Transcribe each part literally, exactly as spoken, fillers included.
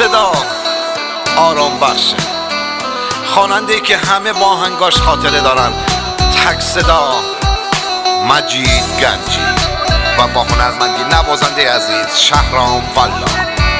صدا آرام بخشه، خواننده که همه با آهنگاش خاطره دارن، تک صدا مجید گنجی و با هنرمندی نوازنده عزیز شهرام فلا.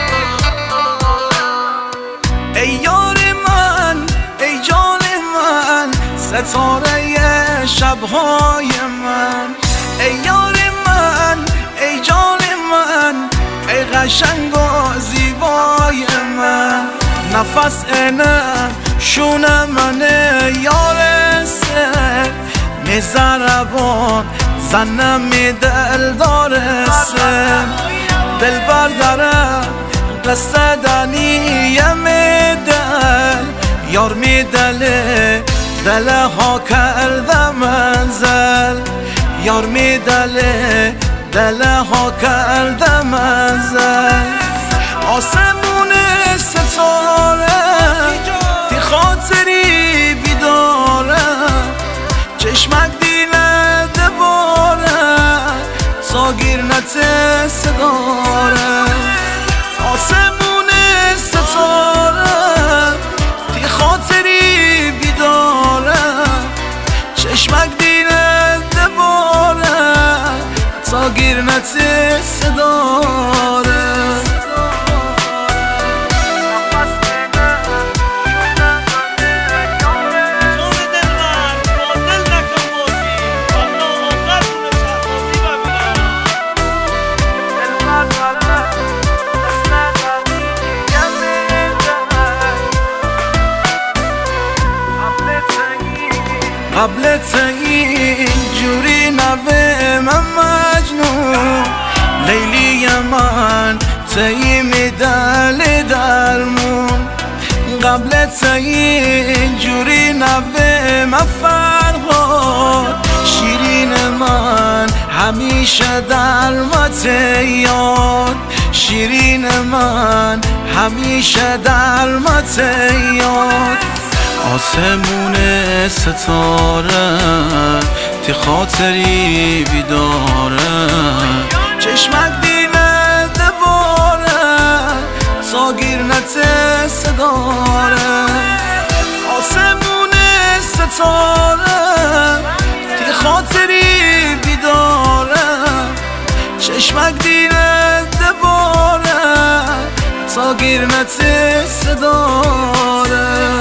ای یار من، ای جان من، ستاره شبهای من. ای یار من، ای جان من، ای قشنگ و زیبای من. نفس اینم شونه منه یارسه، میزربان زنم می دل دارسه. دل بردارم قصه دنیه می دل، یار می دله دله ها کرده منزل. یار می دله دله ها کرده منزل. آسمون ستاره تی خاطری بیداره، چشمک دیله دباره ساگیر نته صداره. آسمون ستاره تی خاطری بیداره، چشمک دیله دباره ساگیر نته صداره. قبل این جوری نوه من مجنون، لیلی من تی میدل درمون. قبل این جوری نوه من فرهاد، شیرین من همیشه در مت یاد. شیرین من همیشه در مت یاد. آسمون ستاره تی خاطری بیداره، چشمک دیله دباره ساگیر نته صداره. آسمون ستاره تی خاطری بیداره، چشمک دیله دباره ساگیر نته صداره.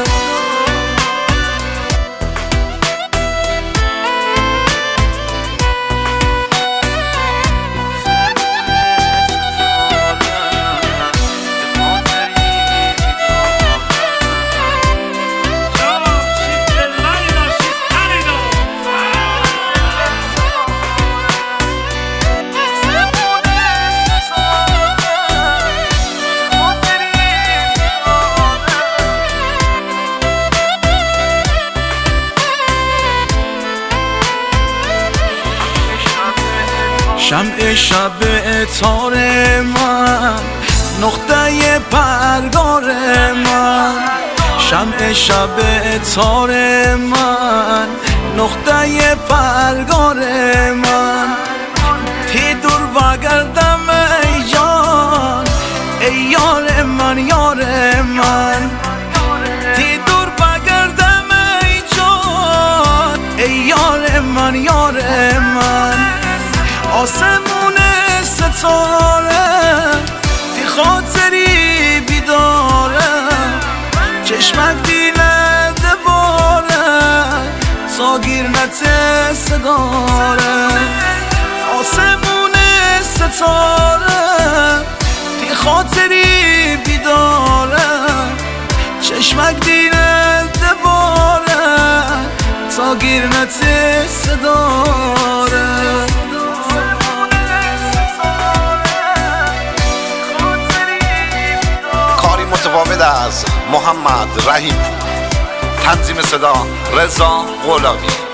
شمع شب تار من، نقطه پرگار من. شمع شب تار من، نقطه پرگار من. تی دور بگردم ای جان، ای یار من یار من. تی دور بگردم ای جان، ای یار من یار من. آسمون ستاره تی خاطری بیداره، چشمک دیله دباره ساگیر نته صداره. آسمون ستاره تی خاطری بیداره، چشمک دیله دباره ساگیر نته صداره. متفاوت از محمد رحیم، تنظیم صدا رضا غلامی.